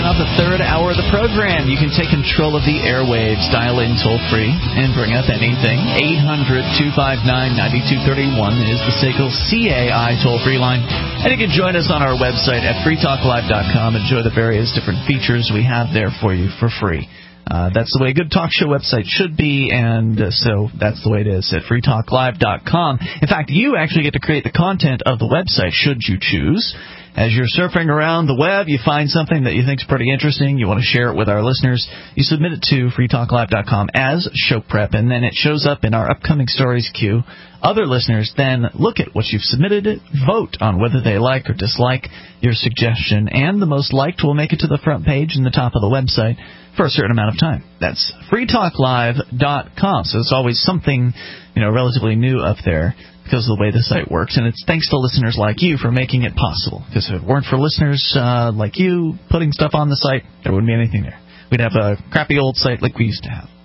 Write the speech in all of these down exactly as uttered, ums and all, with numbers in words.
off the third hour of the program. You can take control of the airwaves, dial in toll-free, and bring up anything. eight hundred, two five nine, nine two three one is the S A C L C A I toll-free line. And you can join us on our website at free talk live dot com. Enjoy the various different features we have there for you for free. Uh, that's the way a good talk show website should be, and uh, so that's the way it is at free talk live dot com. In fact, you actually get to create the content of the website, should you choose. As you're surfing around the web, you find something that you think is pretty interesting, you want to share it with our listeners, you submit it to free talk live dot com as show prep, and then it shows up in our upcoming stories queue. Other listeners then look at what you've submitted, vote on whether they like or dislike your suggestion, and the most liked will make it to the front page and the top of the website for a certain amount of time. That's free talk live dot com. So it's always something, you know, relatively new up there because of the way the site works. And it's thanks to listeners like you for making it possible. Because if it weren't for listeners uh, like you putting stuff on the site, there wouldn't be anything there. We'd have a crappy old site like we used to have.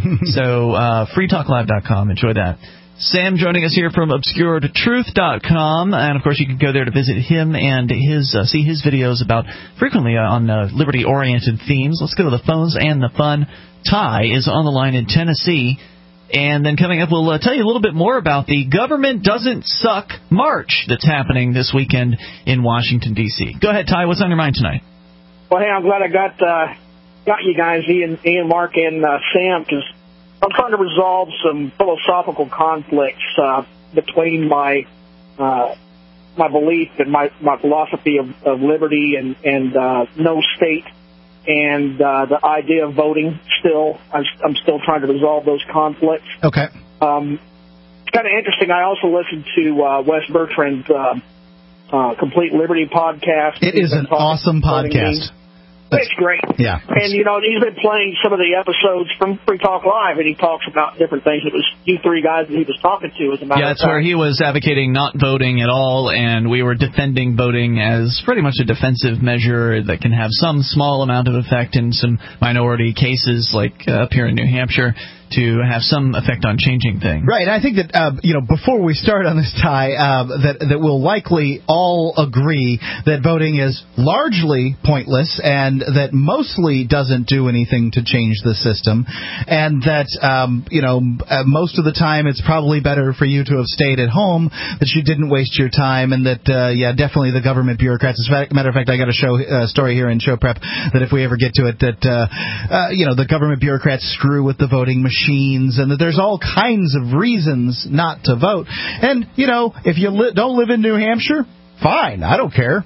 So uh, free talk live dot com. Enjoy that. Sam joining us here from obscured truth dot com, and of course you can go there to visit him and his uh, see his videos about frequently uh, on uh, liberty-oriented themes. Let's go to the phones and the fun. Ty is on the line in Tennessee, and then coming up we'll uh, tell you a little bit more about the Government Doesn't Suck March that's happening this weekend in Washington, D C Go ahead, Ty. What's on your mind tonight? Well, hey, I'm glad I got uh, got you guys, Ian, Ian Mark, and uh, Sam, because I'm trying to resolve some philosophical conflicts uh, between my uh, my belief and my, my philosophy of, of liberty and, and uh, no state, and uh, the idea of voting. Still, I'm, I'm still trying to resolve those conflicts. Okay. Um, it's kind of interesting. I also listened to uh, Wes Bertrand's uh, uh, Complete Liberty podcast. It is an awesome podcast. It's great. Yeah. And, you know, he's been playing some of the episodes from Free Talk Live, and he talks about different things. It was you three guys that he was talking to, as a matter yeah, of that's fact. where he was advocating not voting at all, and we were defending voting as pretty much a defensive measure that can have some small amount of effect in some minority cases, like uh, up here in New Hampshire, to have some effect on changing things. Right, and I think that, uh, you know, before we start on this, Ty, uh, that, that we'll likely all agree that voting is largely pointless and that mostly doesn't do anything to change the system, and that, um, you know, uh, most of the time it's probably better for you to have stayed at home, that you didn't waste your time, and that, uh, yeah, definitely the government bureaucrats. As a matter of fact, I got a show uh, story here in Show Prep that if we ever get to it, that, uh, uh, you know, the government bureaucrats screw with the voting machine. Machines, and that there's all kinds of reasons not to vote. And, you know, if you li- don't live in New Hampshire, fine, I don't care.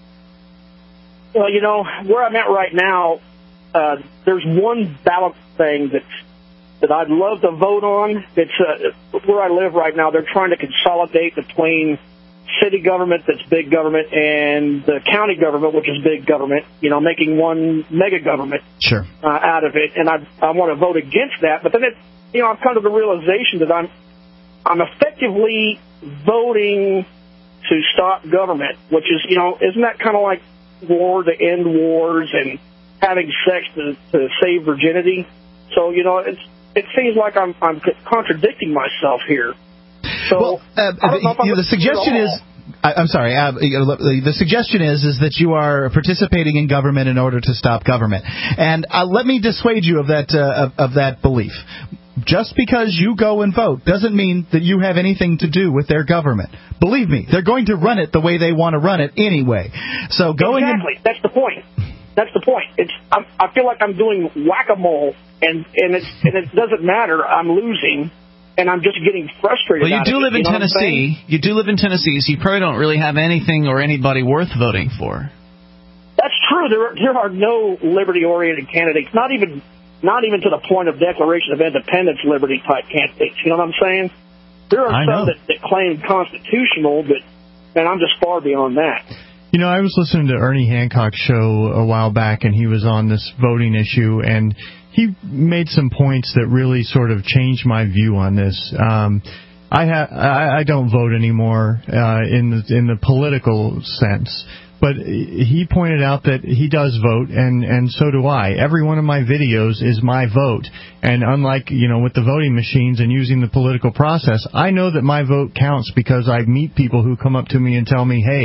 Well, you know, where I'm at right now, uh, there's one ballot thing that that I'd love to vote on. It's uh, where I live right now. They're trying to consolidate between city government, that's big government, and the county government, which is big government, you know, making one mega government sure. uh, out of it. And I I want to vote against that. But then, it, you know, I've come to the realization that I'm I'm effectively voting to stop government, which is, you know, isn't that kind of like war to end wars and having sex to, to save virginity? So, you know, it's it seems like I'm I'm contradicting myself here. So, well, uh, the, you know, the suggestion is, I, I'm sorry, uh, the suggestion is is that you are participating in government in order to stop government. And uh, let me dissuade you of that uh, of, of that belief. Just because you go and vote doesn't mean that you have anything to do with their government. Believe me, they're going to run it the way they want to run it anyway. So going exactly, in, that's the point. That's the point. It's I'm, I feel like I'm doing whack-a-mole, and and it's and it doesn't matter. I'm losing. And I'm just getting frustrated. Well, you do it, live in you know Tennessee. You do live in Tennessee, so you probably don't really have anything or anybody worth voting for. That's true. There are, there are no liberty-oriented candidates. Not even not even to the point of Declaration of Independence liberty type candidates. You know what I'm saying? There are I some know. that, that claim constitutional, but and I'm just far beyond that. You know, I was listening to Ernie Hancock's show a while back, and he was on this voting issue, and he made some points that really sort of changed my view on this. Um, I, ha- I I don't vote anymore uh, in the in the political sense, but he pointed out that he does vote, and, and so do I. Every one of my videos is my vote, and unlike, you know, with the voting machines and using the political process, I know that my vote counts because I meet people who come up to me and tell me, hey,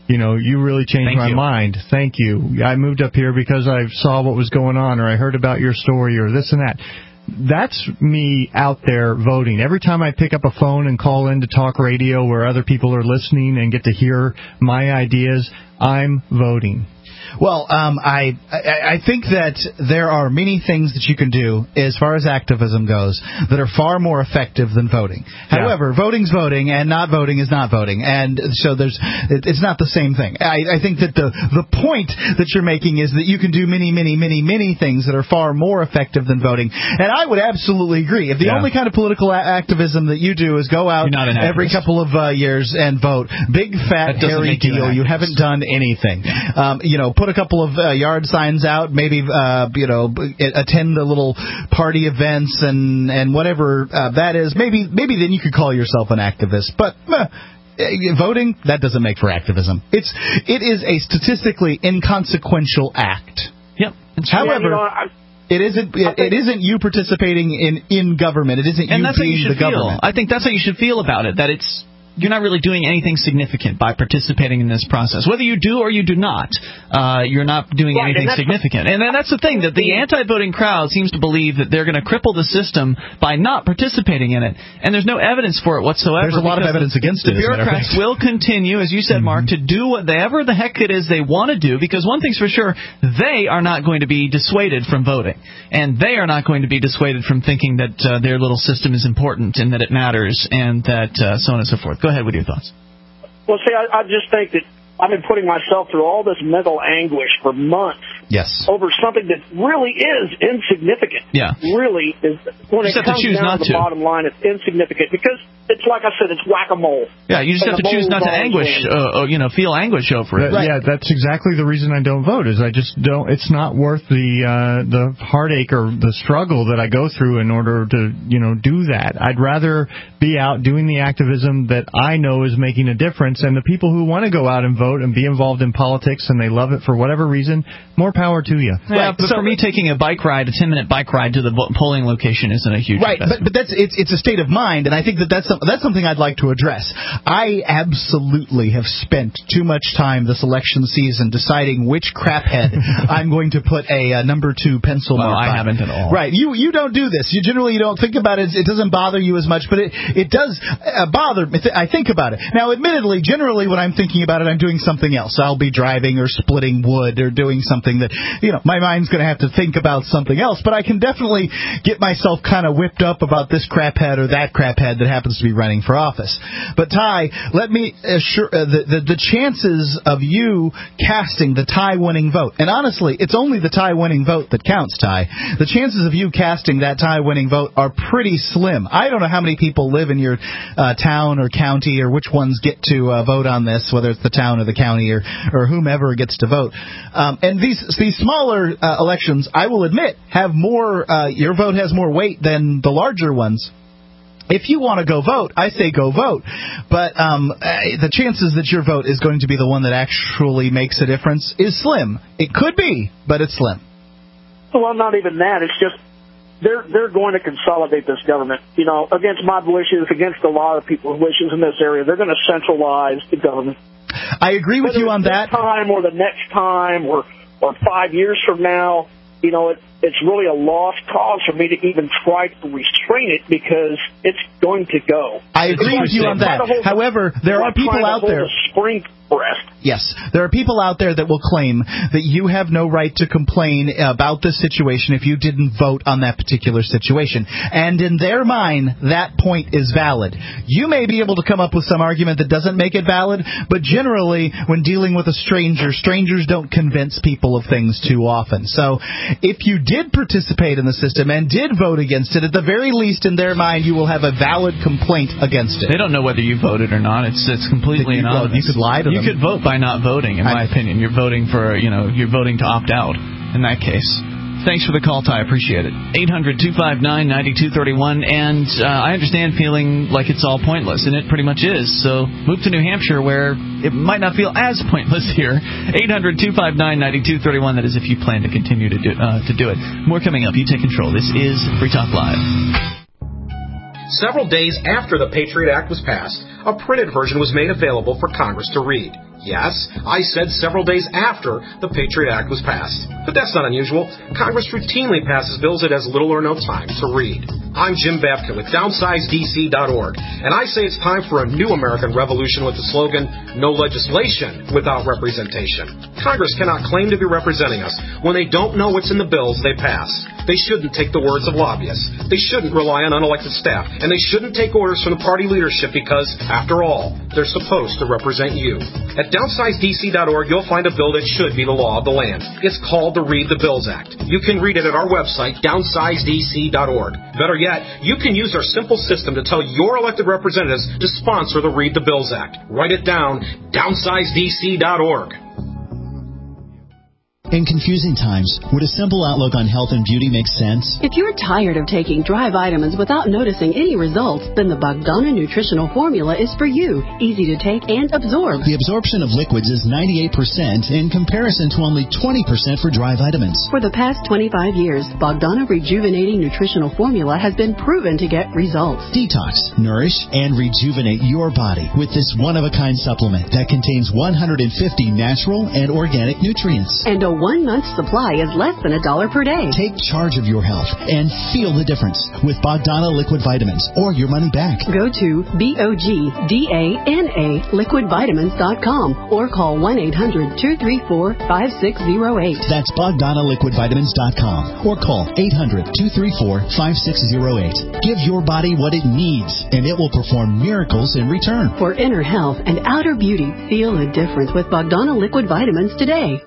You know, you really changed Thank my you. mind. Thank you. I moved up here because I saw what was going on, or I heard about your story, or this and that. That's me out there voting. Every time I pick up a phone and call in to talk radio where other people are listening and get to hear my ideas, I'm voting. Well, um, I, I I think that there are many things that you can do as far as activism goes that are far more effective than voting. Yeah. However, voting's voting and not voting is not voting, and so there's it, it's not the same thing. I, I think that the the point that you're making is that you can do many, many, many, many things that are far more effective than voting, and I would absolutely agree. If the Yeah. only kind of political a- activism that you do is go out You're not an every activist. couple of uh, years and vote, big fat That doesn't hairy make you an deal, you activist. haven't done anything. Um, you know, put a couple of uh, yard signs out, maybe uh, you know, b- attend the little party events and and whatever uh, that is. Maybe maybe then you could call yourself an activist, but. Uh, voting, that doesn't make for activism. It's it is a statistically inconsequential act. Yep. However, Yeah, you know, I, it isn't it, it isn't you participating in in government. It isn't And you that's how you being should the feel. government. I think that's how you should feel about it, that it's you're not really doing anything significant by participating in this process. Whether you do or you do not, uh, you're not doing Right, anything and that's significant. And then that's the thing, that the anti-voting crowd seems to believe that they're going to cripple the system by not participating in it. And there's no evidence for it whatsoever. There's a lot of because evidence the, against the it, as a matter of bureaucrats fact. will continue, as you said, Mark, to do whatever the heck it is they want to do, because one thing's for sure, they are not going to be dissuaded from voting. And they are not going to be dissuaded from thinking that uh, their little system is important and that it matters and that uh, so on and so forth. Go ahead with your thoughts. well, see, I, I just think that I've been putting myself through all this mental anguish for months Yes. over something that really is insignificant. Yeah. Really is. When Just it have to comes choose down not to the to. bottom line, it's insignificant because it's like I said, it's whack-a-mole. Yeah, you just And have to the choose mole not to balls anguish, win. uh, uh, you know, feel anguish over it. That- Yeah, that's exactly the reason I don't vote. Is I just don't. It's not worth the uh, the heartache or the struggle that I go through in order to you know do that. I'd rather be out doing the activism that I know is making a difference. And the people who want to go out and vote and be involved in politics and they love it for whatever reason, more power to you. Yeah, Right, but so- for me, taking a bike ride, a ten-minute bike ride to the vo- polling location isn't a huge Right, but, investment. but that's it's it's a state of mind, and I think that that's some, that's something I'd like to address. I absolutely have spent too much time this election season deciding which craphead I'm going to put a uh, number two pencil Well, mark I on. haven't at all. Right, you you don't do this. You generally you don't think about it. It doesn't bother you as much, but it it does uh, bother me. I think about it now. Admittedly, generally when I'm thinking about it, I'm doing something else. I'll be driving or splitting wood or doing something that you know my mind's going to have to think about something else. But I can definitely get myself kind of whipped up about this craphead or that craphead that happens to be running for office. But Ty, let me assure uh, the, the the chances of you casting the Ty winning vote, and honestly, it's only the Ty winning vote that counts, Ty. The chances of you casting that Ty winning vote are pretty slim. I don't know how many people live in your uh, town or county or which ones get to uh, vote on this, whether it's the town or the county or, or whomever gets to vote. Um, and these these smaller uh, elections, I will admit, have more. Uh, your vote has more weight than the larger ones. If you want to go vote, I say go vote. But um, uh, the chances that your vote is going to be the one that actually makes a difference is slim. It could be, but it's slim. Well, not even that. It's just they're they're going to consolidate this government. You know, against my wishes, against a lot of people's wishes in this area, they're going to centralize the government. I agree with Whether you on it's that. This time or the next time or or five years from now, you know, it, it's really a lost cause for me to even try to restrain it because it's going to go. I agree with you on that. However, there are people out there. Spring breast. Yes, there are people out there that will claim that you have no right to complain about this situation if you didn't vote on that particular situation. And in their mind, that point is valid. You may be able to come up with some argument that doesn't make it valid, but generally, when dealing with a stranger, strangers don't convince people of things too often. So if you did participate in the system and did vote against it, at the very least, in their mind, you will have a valid complaint against it. They don't know whether you voted or not. It's it's completely You- well, anonymous. you could lie to You them. could vote by not voting, in my I- opinion. You're voting for, you know, you're voting to opt out in that case. Thanks for the call, Ty. Appreciate it. eight hundred two five nine nine two three one. And uh, I understand feeling like it's all pointless, and it pretty much is. So move to New Hampshire where it might not feel as pointless here. eight hundred two five nine nine two three one. That is if you plan to continue to do, uh, to do it. More coming up. You take control. This is Free Talk Live. Several days after the Patriot Act was passed, a printed version was made available for Congress to read. Yes, I said several days after the Patriot Act was passed. But that's not unusual. Congress routinely passes bills it has little or no time to read. I'm Jim Babka with downsize D C dot org, and I say it's time for a new American revolution with the slogan, no legislation without representation. Congress cannot claim to be representing us when they don't know what's in the bills they pass. They shouldn't take the words of lobbyists. They shouldn't rely on unelected staff. And they shouldn't take orders from the party leadership because, after all, they're supposed to represent you. At downsize D C dot org, you'll find a bill that should be the law of the land. It's called the Read the Bills Act. You can read it at our website, downsize D C dot org. Better yet, you can use our simple system to tell your elected representatives to sponsor the Read the Bills Act. Write it down, downsize D C dot org. In confusing times, would a simple outlook on health and beauty make sense? If you're tired of taking dry vitamins without noticing any results, then the Bogdana Nutritional Formula is for you. Easy to take and absorb. The absorption of liquids is ninety-eight percent in comparison to only twenty percent for dry vitamins. For the past twenty-five years, Bogdana Rejuvenating Nutritional Formula has been proven to get results. Detox, nourish, and rejuvenate your body with this one-of-a-kind supplement that contains one hundred fifty natural and organic nutrients. And a one-month supply is less than a dollar per day. Take charge of your health and feel the difference with Bogdana Liquid Vitamins or your money back. Go to B O G D A N A liquid vitamins dot com or call one eight hundred two three four five six zero eight. That's Bogdana Liquid Vitamins dot com or call eight hundred two three four five six zero eight. Give your body what it needs, and it will perform miracles in return. For inner health and outer beauty, feel the difference with Bogdana Liquid Vitamins today.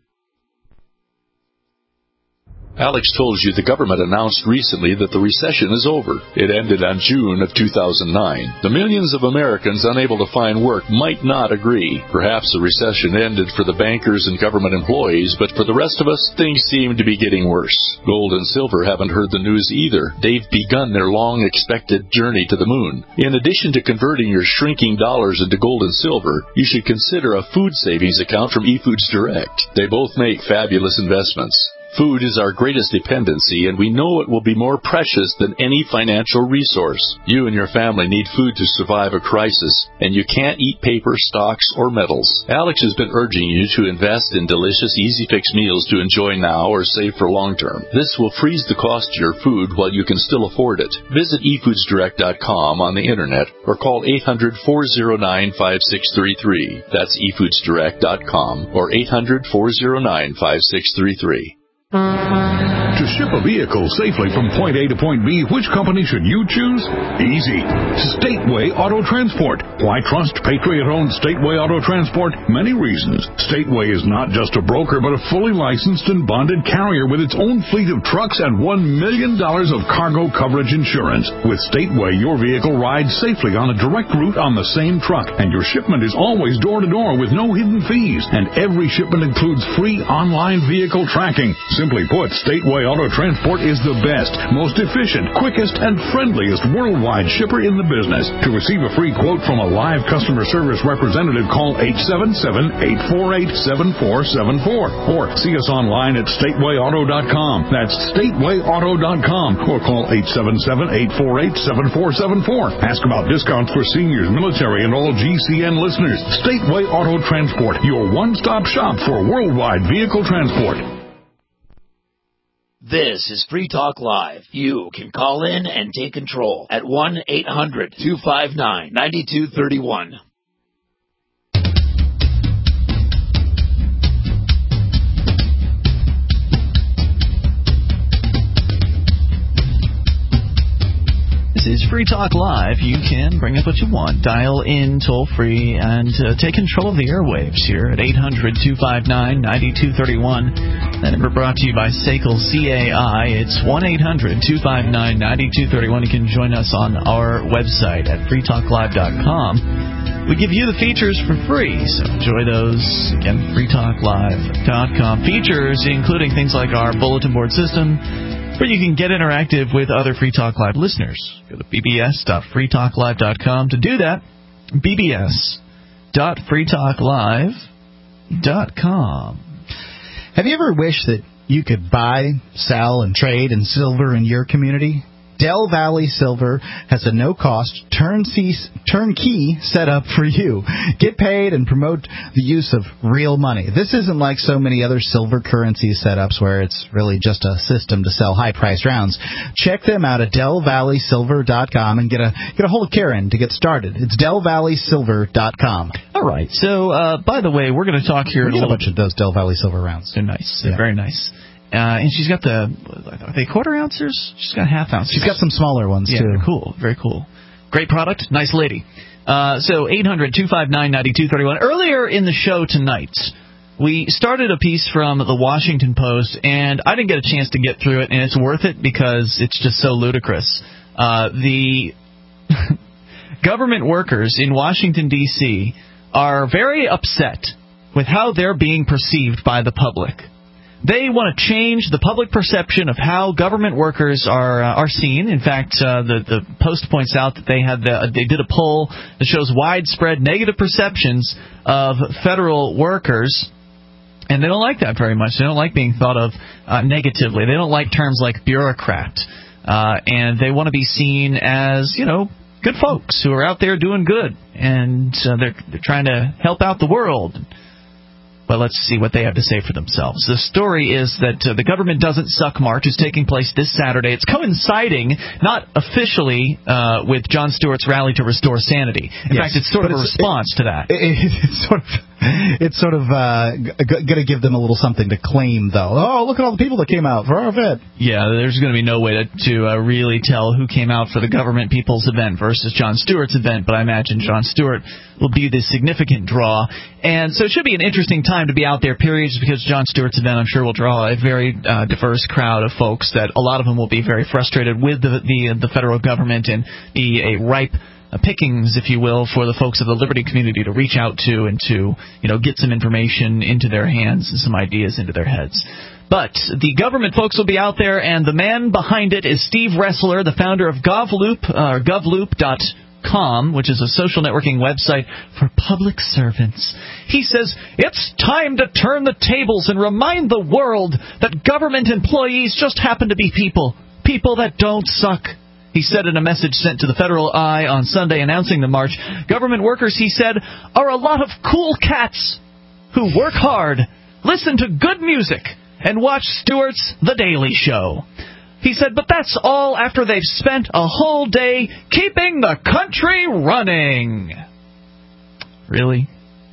Alex told you the government announced recently that the recession is over. It ended on June of two thousand nine. The millions of Americans unable to find work might not agree. Perhaps the recession ended for the bankers and government employees, but for the rest of us, things seem to be getting worse. Gold and silver haven't heard the news either. They've begun their long-expected journey to the moon. In addition to converting your shrinking dollars into gold and silver, you should consider a food savings account from eFoods Direct. They both make fabulous investments. Food is our greatest dependency, and we know it will be more precious than any financial resource. You and your family need food to survive a crisis, and you can't eat paper, stocks, or metals. Alex has been urging you to invest in delicious, easy-fix meals to enjoy now or save for long-term. This will freeze the cost of your food while you can still afford it. Visit e foods direct dot com on the Internet or call eight hundred four oh nine five six three three. That's e foods direct dot com or eight hundred four oh nine five six three three. To ship a vehicle safely from point A to point B, which company should you choose? Easy. Stateway Auto Transport. Why trust Patriot-owned Stateway Auto Transport? Many reasons. Stateway is not just a broker, but a fully licensed and bonded carrier with its own fleet of trucks and one million dollars of cargo coverage insurance. With Stateway, your vehicle rides safely on a direct route on the same truck, and your shipment is always door-to-door with no hidden fees. And every shipment includes free online vehicle tracking. Simply put, Stateway Auto Transport is the best, most efficient, quickest, and friendliest worldwide shipper in the business. To receive a free quote from a live customer service representative, call eight seven seven, eight four eight, seven four seven four or see us online at stateway auto dot com. That's stateway auto dot com or call eight seven seven, eight four eight, seven four seven four. Ask about discounts for seniors, military, and all G C N listeners. Stateway Auto Transport, your one-stop shop for worldwide vehicle transport. This is Free Talk Live. You can call in and take control at one eight hundred two five nine nine two three one. This is Free Talk Live. You can bring up what you want. Dial in toll-free and uh, take control of the airwaves here at eight hundred two five nine nine two three one. That number brought to you by S A C L C A I. It's one eight hundred two five nine nine two three one. You can join us on our website at free talk live dot com. We give you the features for free, so enjoy those. Again, free talk live dot com. Features including things like our bulletin board system, where you can get interactive with other Free Talk Live listeners. Go to b b s dot free talk live dot com to do that. b b s dot free talk live dot com. Have you ever wished that you could buy, sell, and trade in silver in your community? Del Valley Silver has a no-cost turnkey, turnkey setup for you. Get paid and promote the use of real money. This isn't like so many other silver currency setups where it's really just a system to sell high-priced rounds. Check them out at del valley silver dot com and get a get a hold of Karen to get started. It's del valley silver dot com. All right. So, uh, by the way, we're going to talk here We in get a a bunch of those Del Valley Silver rounds. They're nice. Yeah. They're very nice. Uh, and she's got the, are they quarter ounces? She's got half ounces. She's got some smaller ones, yeah, too. Very cool. Very cool. Great product. Nice lady. Uh, so, eight hundred two five nine nine two three one. Earlier in the show tonight, we started a piece from the Washington Post, and I didn't get a chance to get through it, and it's worth it because it's just so ludicrous. Uh, the government workers in Washington, D C are very upset with how they're being perceived by the public. They want to change the public perception of how government workers are uh, are seen. In fact, uh, the the Post points out that they had the, they did a poll that shows widespread negative perceptions of federal workers, and they don't like that very much. They don't like being thought of uh, negatively. They don't like terms like bureaucrat, uh, and they want to be seen as, you know, good folks who are out there doing good, and uh, they're they're trying to help out the world. But let's see what they have to say for themselves. The story is that uh, the Government Doesn't Suck March is taking place this Saturday. It's coinciding, not officially, uh, with Jon Stewart's rally to restore sanity. In yes, fact, it's sort of it's, a response it, to that. It, it, it's sort of, it's sort of uh, g- going to give them a little something to claim, though. Oh, look at all the people that came out for our event. Yeah, there's going to be no way to, to uh, really tell who came out for the Government People's event versus Jon Stewart's event, but I imagine Jon Stewart will be the significant draw. And so it should be an interesting time to be out there, period, just because Jon Stewart's event, I'm sure, will draw a very uh, diverse crowd of folks that a lot of them will be very frustrated with the the, the federal government and be a ripe uh, pickings, if you will, for the folks of the liberty community to reach out to and to, you know, get some information into their hands and some ideas into their heads. But the government folks will be out there, and the man behind it is Steve Ressler, the founder of GovLoop, uh, govloop dot com, which is a social networking website for public servants. He says, it's time to turn the tables and remind the world that government employees just happen to be people, people that don't suck. He said in a message sent to the Federal Eye on Sunday announcing the march, government workers, he said, are a lot of cool cats who work hard, listen to good music, and watch Stewart's The Daily Show. He said, but that's all after they've spent a whole day keeping the country running. Really?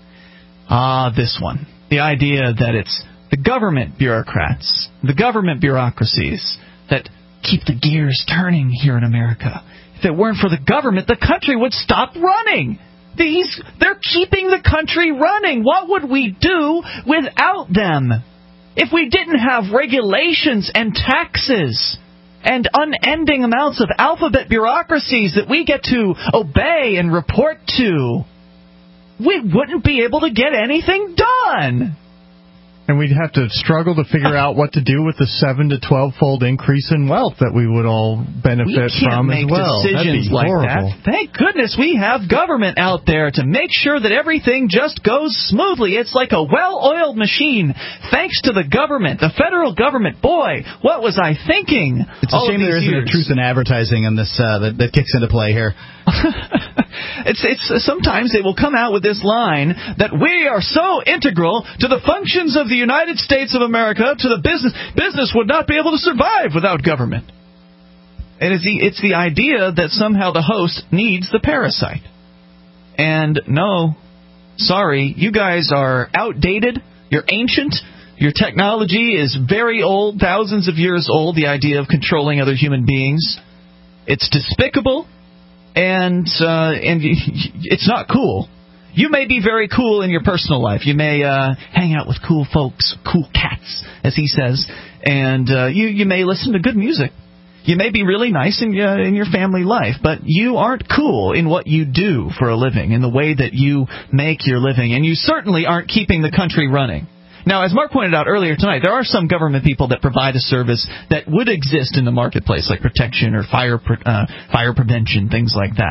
Ah, this one. The idea that it's the government bureaucrats, the government bureaucracies that keep the gears turning here in America. If it weren't for the government, the country would stop running. These, they're keeping the country running. What would we do without them? If we didn't have regulations and taxes and unending amounts of alphabet bureaucracies that we get to obey and report to, we wouldn't be able to get anything done. And we'd have to struggle to figure out what to do with the seven to twelve fold increase in wealth that we would all benefit we from as well. Decisions That'd be like horrible. that. Thank goodness we have government out there to make sure that everything just goes smoothly. It's like a well-oiled machine. Thanks to the government, the federal government. Boy, what was I thinking? It's a shame there isn't years. a truth in advertising in this uh, that, that kicks into play here. it's it's sometimes they will come out with this line that we are so integral to the functions of the United States of America, to the business business would not be able to survive without government. And it's the it's the idea that somehow the host needs the parasite. And no, sorry, you guys are outdated. You're ancient. Your technology is very old, thousands of years old. The idea of controlling other human beings, it's despicable. And uh, and it's not cool. You may be very cool in your personal life. You may uh, hang out with cool folks, cool cats, as he says, and uh, you you may listen to good music. You may be really nice in uh, in your family life, but you aren't cool in what you do for a living, in the way that you make your living, and you certainly aren't keeping the country running. Now, as Mark pointed out earlier tonight, there are some government people that provide a service that would exist in the marketplace, like protection or fire pre- uh, fire prevention, things like that.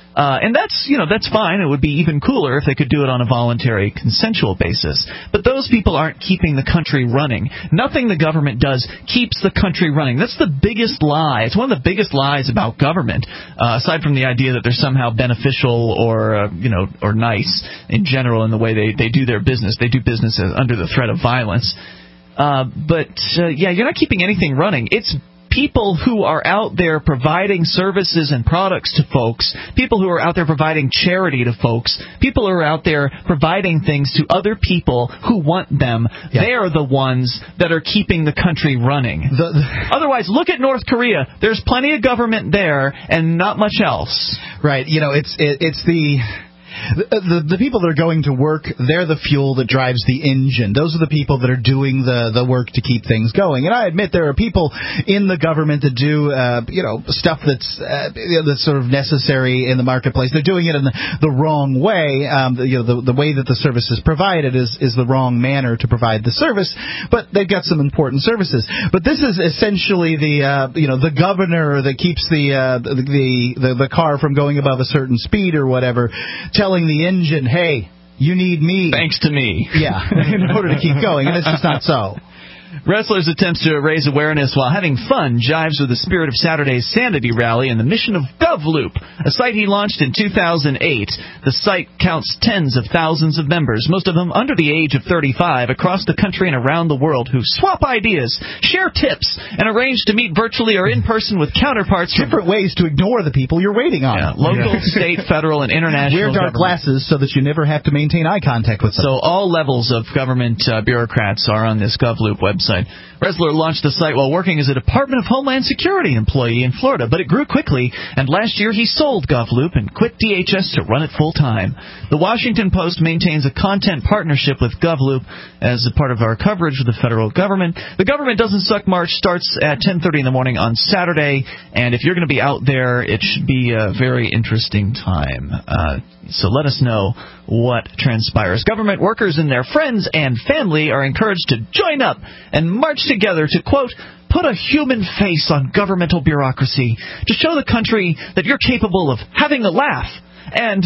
Uh, and that's, you know, that's fine. It would be even cooler if they could do it on a voluntary, consensual basis. But those people aren't keeping the country running. Nothing the government does keeps the country running. That's the biggest lie. It's one of the biggest lies about government, uh, aside from the idea that they're somehow beneficial or, uh, you know, or nice in general in the way they, they do their business. They do business under the threat of violence. Uh, but, uh, yeah, you're not keeping anything running. It's people who are out there providing services and products to folks, people who are out there providing charity to folks, people who are out there providing things to other people who want them. Yeah. They are the ones that are keeping the country running. The, the, Otherwise, look at North Korea. There's plenty of government there and not much else. Right. You know, it's it, it's the... The, the the people that are going to work, they're the fuel that drives the engine. Those are the people that are doing the, the work to keep things going. And I admit there are people in the government that do, uh, you know, stuff that's uh, that's sort of necessary in the marketplace. They're doing it in the, the wrong way. Um, the, you know, the, the way that the service is provided is, is the wrong manner to provide the service. But they've got some important services. But this is essentially the uh, you know the governor that keeps the, uh, the, the the car from going above a certain speed or whatever, telling the engine, hey, you need me. Thanks to me. Yeah, in order to keep going, and it's just not so. Wrestlers' attempts to raise awareness while having fun jives with the spirit of Saturday's Sanity Rally and the mission of GovLoop, a site he launched in two thousand eight. The site counts tens of thousands of members, most of them under the age of thirty-five, across the country and around the world, who swap ideas, share tips, and arrange to meet virtually or in person with counterparts. Different from ways to ignore the people you're waiting on. Yeah, local, yeah. state, federal, and international. Wear dark government. glasses so that you never have to maintain eye contact with them. So all levels of government uh, bureaucrats are on this GovLoop website. Ressler launched the site while working as a Department of Homeland Security employee in Florida, but it grew quickly, and last year he sold GovLoop and quit D H S to run it full-time. The Washington Post maintains a content partnership with GovLoop as a part of our coverage of the federal government. The Government Doesn't Suck March starts at ten thirty in the morning on Saturday, and if you're going to be out there, it should be a very interesting time. Uh, so let us know what transpires. Government workers and their friends and family are encouraged to join up and march together to, quote, put a human face on governmental bureaucracy, to show the country that you're capable of having a laugh. And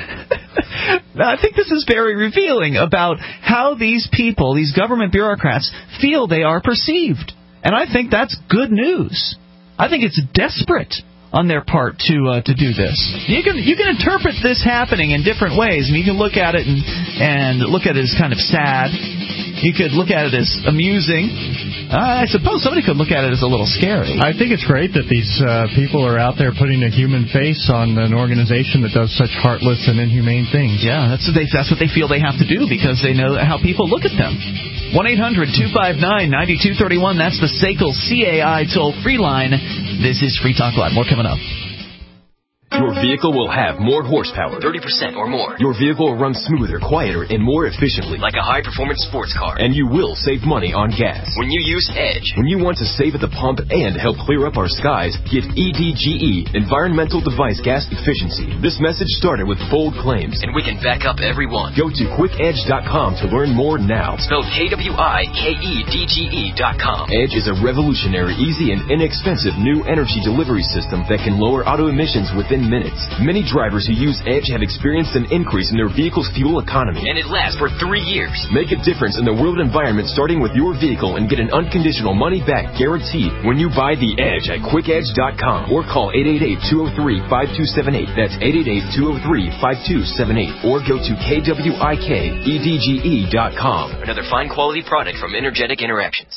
I think this is very revealing about how these people, these government bureaucrats, feel they are perceived. And I think that's good news. I think it's desperate on their part to uh, to do this. You can you can interpret this happening in different ways. I mean, you can look at it and and look at it as kind of sad. You could look at it as amusing. Uh, I suppose somebody could look at it as a little scary. I think it's great that these uh, people are out there putting a human face on an organization that does such heartless and inhumane things. Yeah, that's what they that's what they feel they have to do because they know how people look at them. one eight hundred two five nine nine two three one. That's the S A C L C A I toll-free line. This is Free Talk Live. More coming up. Your vehicle will have more horsepower, thirty percent or more. Your vehicle will run smoother, quieter, and more efficiently, like a high-performance sports car. And you will save money on gas. When you use Edge, when you want to save at the pump and help clear up our skies, get E D G E, Environmental Device Gas Efficiency. This message started with bold claims, and we can back up every one. Go to quick edge dot com to learn more now. Spelled K W I K E D G E dot com. Edge is a revolutionary, easy, and inexpensive new energy delivery system that can lower auto emissions within minutes. Many drivers who use Edge have experienced an increase in their vehicle's fuel economy, and it lasts for three years. Make a difference in the world environment starting with your vehicle and get an unconditional money-back guarantee when you buy the Edge at quick edge dot com or call eight eight eight, two oh three, five two seven eight. That's eight eight eight, two oh three, five two seven eight. Or go to K W I K E D G E dot com. Another fine quality product from Energetic Interactions.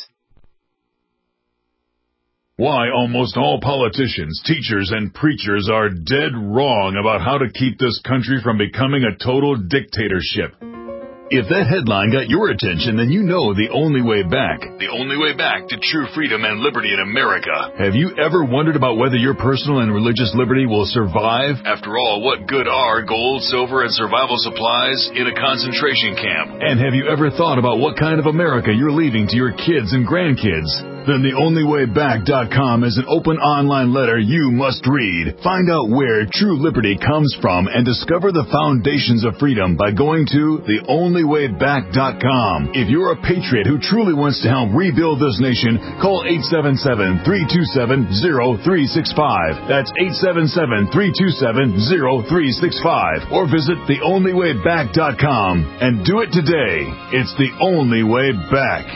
Why almost all politicians, teachers, and preachers are dead wrong about how to keep this country from becoming a total dictatorship. If that headline got your attention, then you know the only way back. The only way back to true freedom and liberty in America. Have you ever wondered about whether your personal and religious liberty will survive? After all, what good are gold, silver, and survival supplies in a concentration camp? And have you ever thought about what kind of America you're leaving to your kids and grandkids? Then the only way back dot com is an open online letter you must read. Find out where true liberty comes from and discover the foundations of freedom by going to the only way back dot com. If you're a patriot who truly wants to help rebuild this nation, call eight seven seven, three two seven, zero three six five. That's eight seven seven, three two seven, zero three six five. Or visit the only way back dot com and do it today. It's the only way back.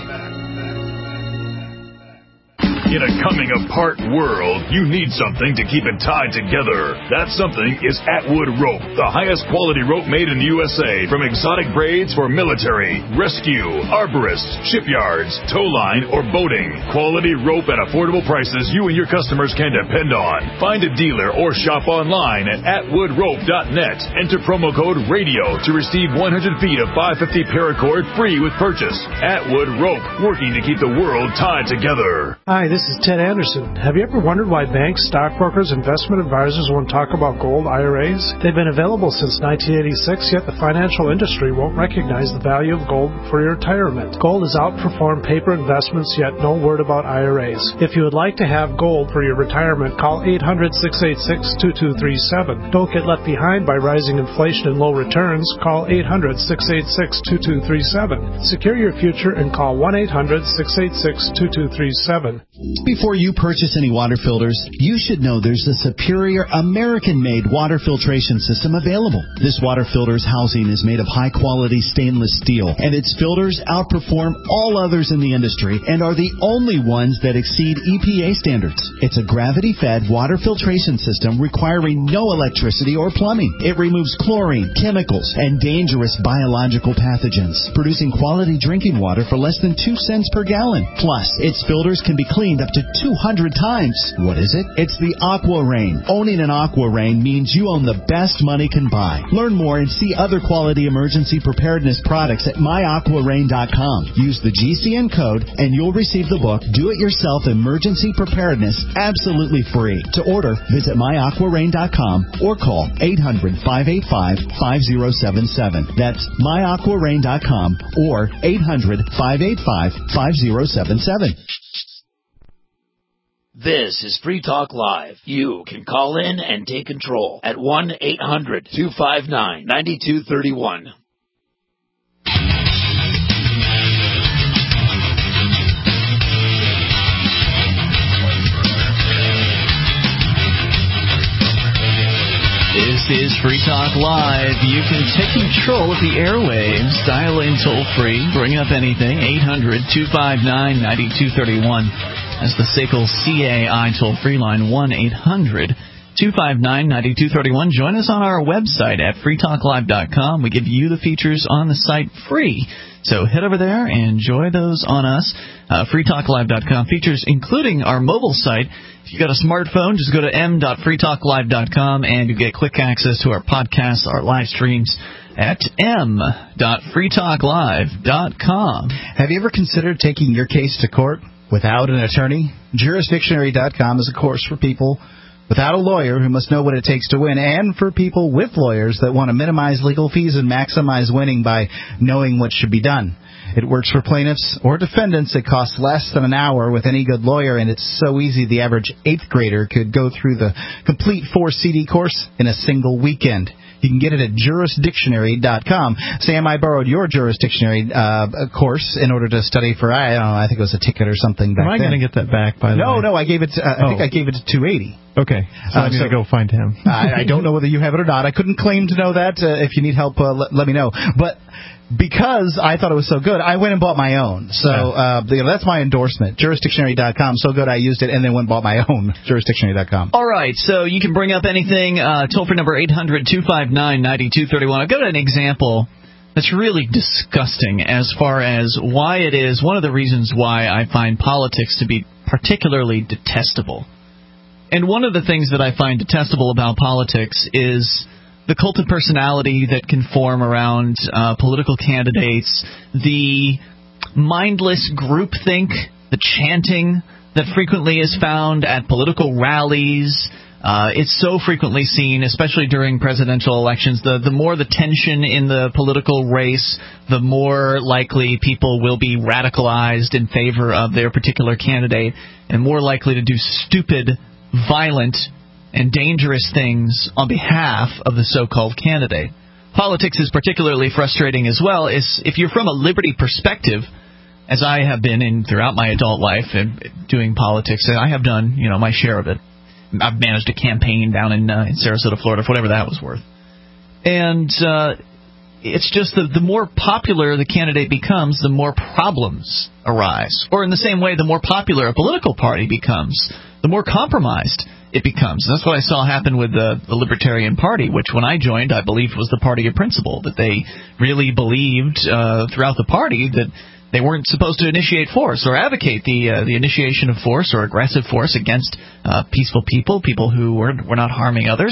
In a coming-apart world, you need something to keep it tied together. That something is Atwood Rope, the highest quality rope made in the U S A, from exotic braids for military, rescue, arborists, shipyards, tow line, or boating. Quality rope at affordable prices you and your customers can depend on. Find a dealer or shop online at atwood rope dot net. Enter promo code RADIO to receive one hundred feet of five fifty paracord free with purchase. Atwood Rope, working to keep the world tied together. Hi, this is Ted Anderson. Have you ever wondered why banks, stockbrokers, investment advisors won't talk about gold I R As? They've been available since nineteen eighty-six, yet the financial industry won't recognize the value of gold for your retirement. Gold has outperformed paper investments, yet no word about I R As. If you would like to have gold for your retirement, call eight hundred, six eight six, two two three seven. Don't get left behind by rising inflation and low returns. Call eight hundred, six eight six, two two three seven. Secure your future and call one eight hundred, six eight six, two two three seven. Before you purchase any water filters, you should know there's a superior American-made water filtration system available. This water filter's housing is made of high-quality stainless steel, and its filters outperform all others in the industry and are the only ones that exceed E P A standards. It's a gravity-fed water filtration system requiring no electricity or plumbing. It removes chlorine, chemicals, and dangerous biological pathogens, producing quality drinking water for less than two cents per gallon. Plus, its filters can be cleaned up to two hundred times. What is it? It's the Aqua Rain. Owning an Aqua Rain means you own the best money can buy. Learn more and see other quality emergency preparedness products at my aqua rain dot com. Use the G C N code and you'll receive the book Do It Yourself Emergency Preparedness absolutely free. To order, visit my aqua rain dot com or call eight hundred, five eight five, five zero seven seven. That's my aqua rain dot com or eight hundred, five eight five, five zero seven seven. This is Free Talk Live. You can call in and take control at one eight hundred, two five nine, nine two three one. This is Free Talk Live. You can take control of the airwaves. Dial in toll-free. Bring up anything. eight hundred, two five nine, nine two three one. That's the S A C L C A I toll-free line, one eight hundred, two five nine, nine two three one. Join us on our website at free talk live dot com. We give you the features on the site free. So head over there and enjoy those on us. Uh, free talk live dot com features, including our mobile site. If you've got a smartphone, just go to m dot free talk live dot com and you get quick access to our podcasts, our live streams at m dot free talk live dot com. Have you ever considered taking your case to court without an attorney? jurisdictionary dot com is a course for people without a lawyer who must know what it takes to win, and for people with lawyers that want to minimize legal fees and maximize winning by knowing what should be done. It works for plaintiffs or defendants. It costs less than an hour with any good lawyer, and it's so easy the average eighth grader could go through the complete four C D course in a single weekend. You can get it at juris dictionary dot com. Sam, I borrowed your Juris Dictionary uh, course in order to study for, I don't know, I think it was a ticket or something back Am I then. going to get that back, by the no, way? No, no, I gave it. To, uh, oh. I think I gave it to two eighty. Okay, so uh, I'm going to so, go find him. I, I don't know whether you have it or not. I couldn't claim to know that. Uh, if you need help, uh, let, let me know. But because I thought it was so good, I went and bought my own. So uh, you know, that's my endorsement. juris dictionary dot com. So good, I used it and then went and bought my own. juris dictionary dot com. All right, so you can bring up anything. Uh, toll-free number eight hundred, two five nine, nine two three one. I've got an example that's really disgusting as far as why it is, one of the reasons why I find politics to be particularly detestable. And one of the things that I find detestable about politics is the cult of personality that can form around uh, political candidates, the mindless groupthink, the chanting that frequently is found at political rallies, Uh, it's so frequently seen, especially during presidential elections. The the more the tension in the political race, the more likely people will be radicalized in favor of their particular candidate and more likely to do stupid, violent, and dangerous things on behalf of the so-called candidate. Politics is particularly frustrating as well. Is if you're from a liberty perspective, as I have been in throughout my adult life and doing politics, and I have done, you know, my share of it. I've managed a campaign down in, uh, in Sarasota, Florida, for whatever that was worth. And uh, it's just that the more popular the candidate becomes, the more problems arise. Or in the same way, the more popular a political party becomes, the more compromised it becomes. And that's what I saw happen with the, the Libertarian Party, which when I joined, I believed was the party of principle, that they really believed uh, throughout the party that they weren't supposed to initiate force or advocate the uh, the initiation of force or aggressive force against uh, peaceful people, people who were, were not harming others.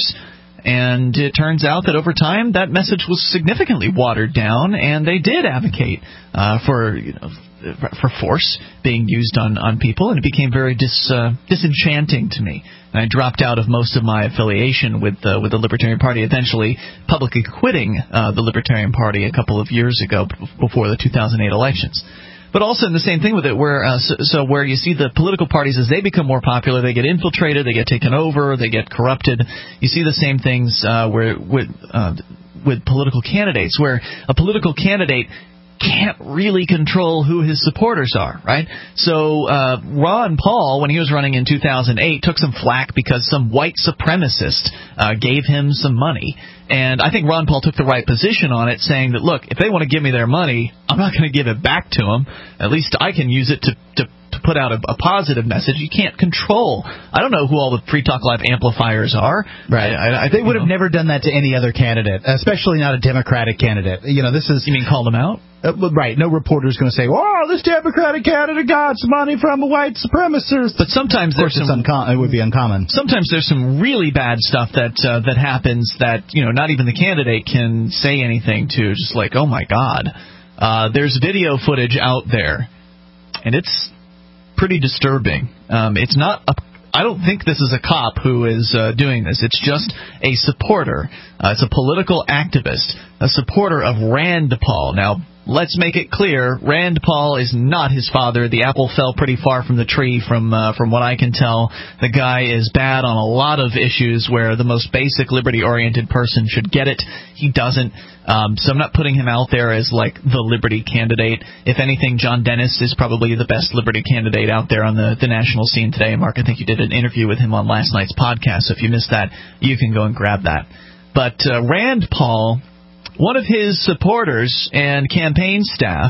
And it turns out that over time that message was significantly watered down, and they did advocate uh, for you know for force being used on, on people, and it became very dis, uh, disenchanting to me. And I dropped out of most of my affiliation with uh, with the Libertarian Party, eventually publicly quitting uh, the Libertarian Party a couple of years ago before the two thousand eight elections. But also in the same thing with it, where uh, so, so where you see the political parties, as they become more popular, they get infiltrated, they get taken over, they get corrupted. You see the same things uh, where with uh, with political candidates, where a political candidate can't really control who his supporters are, right? So uh, Ron Paul, when he was running in two thousand eight, took some flack because some white supremacist uh, gave him some money. And I think Ron Paul took the right position on it, saying that, look, if they want to give me their money, I'm not going to give it back to them. At least I can use it to, to, to put out a, a positive message. You can't control. I don't know who all the Free Talk Live amplifiers are. Right. I, I, they would you know. have never done that to any other candidate, especially not a Democratic candidate. You know, this is. You mean call them out? Uh, right. No reporter's going to say, "Oh, this Democratic candidate got some money from a white supremacist." But sometimes there's some. Uncom- it would be uncommon. Sometimes there's some really bad stuff that uh, that happens that you know not even the candidate can say anything to. Just like, oh my God, uh, there's video footage out there, and it's pretty disturbing. Um, it's not a. I don't think this is a cop who is uh, doing this. It's just a supporter. Uh, it's a political activist, a supporter of Rand Paul. Now, let's make it clear, Rand Paul is not his father. The apple fell pretty far from the tree from uh, from what I can tell. The guy is bad on a lot of issues where the most basic liberty-oriented person should get it. He doesn't. Um, so I'm not putting him out there as like the liberty candidate. If anything, John Dennis is probably the best liberty candidate out there on the, the national scene today. Mark, I think you did an interview with him on last night's podcast. So if you missed that, you can go and grab that. But uh, Rand Paul, one of his supporters and campaign staff,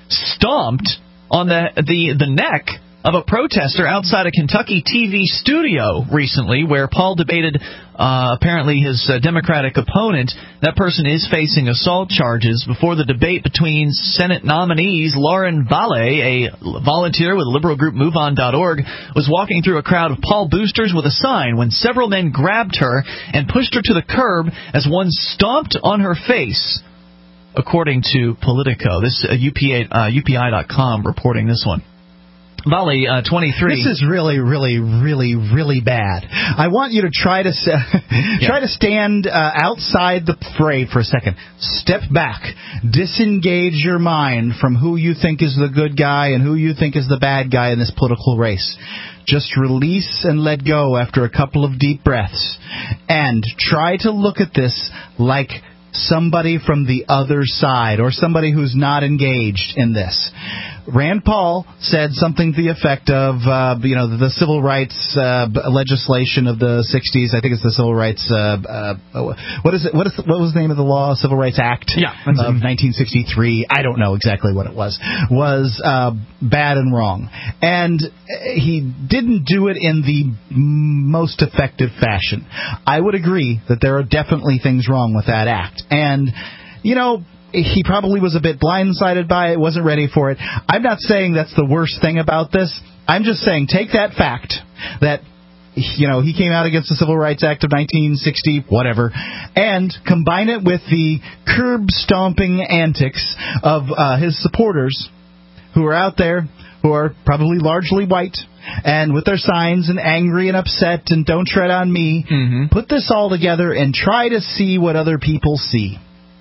stomped on the the, the neck of a protester outside a Kentucky T V studio recently where Paul debated uh, apparently his uh, Democratic opponent. That person is facing assault charges before the debate between Senate nominees. Lauren Valle, a volunteer with the liberal group move on dot org, was walking through a crowd of Paul boosters with a sign when several men grabbed her and pushed her to the curb as one stomped on her face, according to Politico. This uh, U P A, uh, U P I dot com reporting this one. Volley, uh, twenty-three. This is really, really, really, really bad. I want you to try to try yeah. to stand uh, outside the fray for a second. Step back. Disengage your mind from who you think is the good guy and who you think is the bad guy in this political race. Just release and let go after a couple of deep breaths. And try to look at this like somebody from the other side or somebody who's not engaged in this. Rand Paul said something to the effect of, uh, you know, the civil rights uh, legislation of the sixties. I think it's the Civil Rights. Uh, uh, what is it? What is the, what was the name of the law? Civil Rights Act yeah, of nineteen sixty-three. I don't know exactly what it was. Was uh, bad and wrong, and he didn't do it in the most effective fashion. I would agree that there are definitely things wrong with that act, and you know. He probably was a bit blindsided by it, wasn't ready for it. I'm not saying that's the worst thing about this. I'm just saying take that fact that, you know, he came out against the Civil Rights Act of nineteen sixty, whatever, and combine it with the curb-stomping antics of uh, his supporters who are out there, who are probably largely white, and with their signs and angry and upset and don't tread on me, mm-hmm. put this all together and try to see what other people see.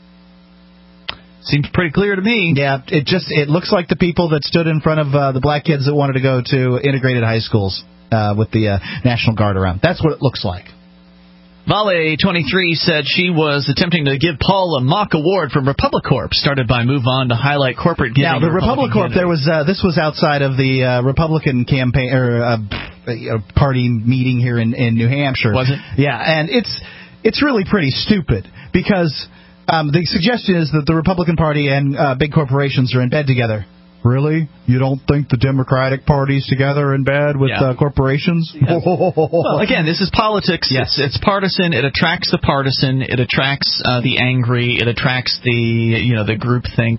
Seems pretty clear to me. Yeah, it just it looks like the people that stood in front of uh, the black kids that wanted to go to integrated high schools uh, with the uh, National Guard around. That's what it looks like. Vale twenty-three said she was attempting to give Paul a mock award from Republic Corp, started by Move On to highlight corporate giving. Now, the Republic Corp, there was uh, this was outside of the uh, Republican campaign or uh, party meeting here in, in New Hampshire. Was it? Yeah, and it's it's really pretty stupid because um, the suggestion is that the Republican Party and uh, big corporations are in bed together. Really? You don't think the Democratic Party's together in bed with yeah. uh, corporations? Yeah. Well, again, this is politics. Yes. It's, it's partisan. It attracts the partisan. It attracts uh, the angry. It attracts the you know the groupthink.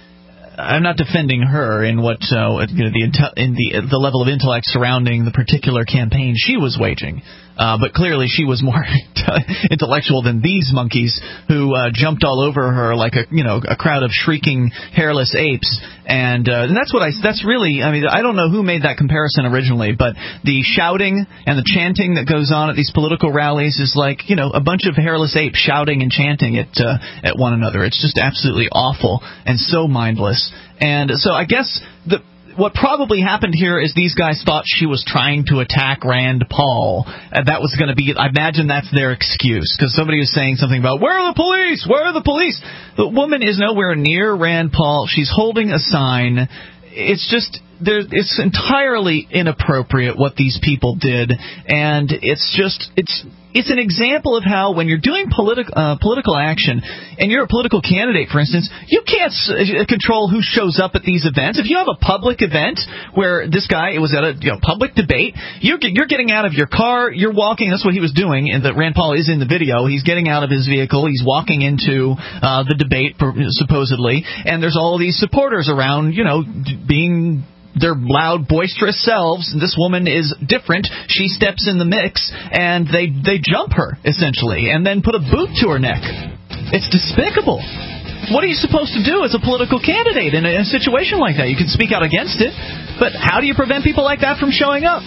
I'm not defending her in what uh, you know the in the the level of intellect surrounding the particular campaign she was waging. Uh, but clearly she was more intellectual than these monkeys who uh, jumped all over her like a you know a crowd of shrieking hairless apes. And, uh, and that's what I that's really I mean I don't know who made that comparison originally, but the shouting and the chanting that goes on at these political rallies is like you know a bunch of hairless apes shouting and chanting at uh, at one another. It's just absolutely awful and so mindless. And so I guess the what probably happened here is these guys thought she was trying to attack Rand Paul, and that was going to be, I imagine that's their excuse, because somebody was saying something about, where are the police? Where are the police? The woman is nowhere near Rand Paul. She's holding a sign. It's just, there, it's entirely inappropriate what these people did, and it's just, it's... It's an example of how when you're doing politi- uh, political action and you're a political candidate, for instance, you can't s- control who shows up at these events. If you have a public event where this guy, it was at a you know, public debate, you're, you're getting out of your car, you're walking, that's what he was doing, and that Rand Paul is in the video. He's getting out of his vehicle, he's walking into uh, the debate, supposedly, and there's all these supporters around, you know, being... their loud, boisterous selves. This woman is different. She steps in the mix, and they they jump her, essentially, and then put a boot to her neck. It's despicable. What are you supposed to do as a political candidate in a, in a situation like that? You can speak out against it, but how do you prevent people like that from showing up?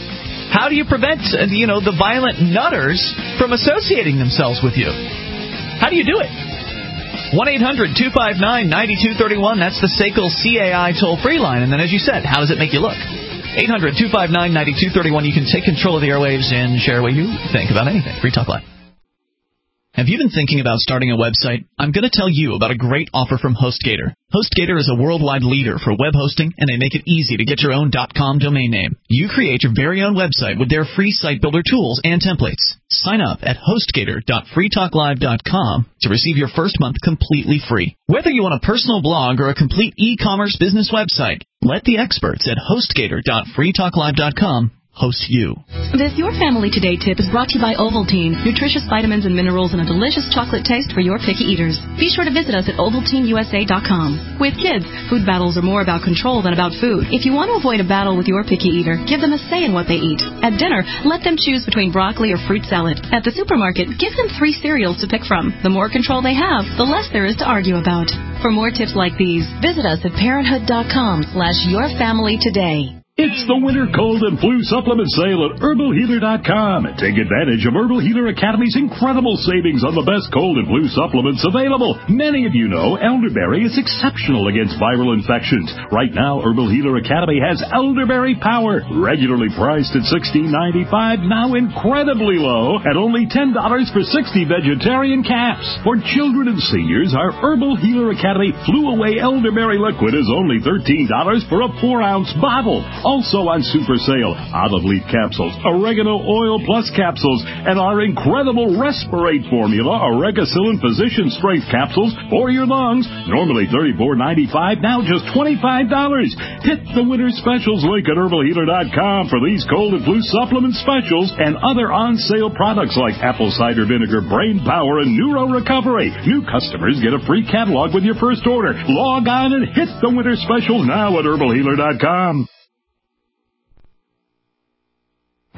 How do you prevent, you know, the violent nutters from associating themselves with you? How do you do it? one eight hundred two five nine nine two three one. That's the S A C L C A I toll-free line. And then, as you said, how does it make you look? eight hundred two five nine nine two three one. You can take control of the airwaves and share what you think about anything. Free Talk Live. Have you been thinking about starting a website? I'm going to tell you about a great offer from HostGator. HostGator is a worldwide leader for web hosting, and they make it easy to get your own .com domain name. You create your very own website with their free site builder tools and templates. Sign up at hostgator dot free talk live dot com to receive your first month completely free. Whether you want a personal blog or a complete e-commerce business website, let the experts at hostgator dot free talk live dot com host you. This Your Family Today tip is brought to you by Ovaltine, nutritious vitamins and minerals and a delicious chocolate taste for your picky eaters. Be sure to visit us at ovaltine u s a dot com. With kids, food battles are more about control than about food. If you want to avoid a battle with your picky eater, give them a say in what they eat. At dinner, let them choose between broccoli or fruit salad. At the supermarket, give them three cereals to pick from. The more control they have, the less there is to argue about. For more tips like these, visit us at parenthood dot com slash your family today. It's the winter cold and flu supplement sale at herbal healer dot com. Take advantage of Herbal Healer Academy's incredible savings on the best cold and flu supplements available. Many of you know elderberry is exceptional against viral infections. Right now, Herbal Healer Academy has Elderberry Power, regularly priced at sixteen ninety-five, now incredibly low at only ten dollars for sixty vegetarian caps. For children and seniors, our Herbal Healer Academy Flu Away Elderberry Liquid is only thirteen dollars for a four ounce bottle. Also on super sale, olive leaf capsules, oregano oil plus capsules, and our incredible Respirate formula, Oregacillin Physician Strength capsules for your lungs. Normally thirty-four ninety-five, now just twenty-five dollars. Hit the winter specials link at herbal healer dot com for these cold and flu supplement specials and other on-sale products like apple cider vinegar, brain power, and neuro recovery. New customers get a free catalog with your first order. Log on and hit the winter specials now at herbal healer dot com.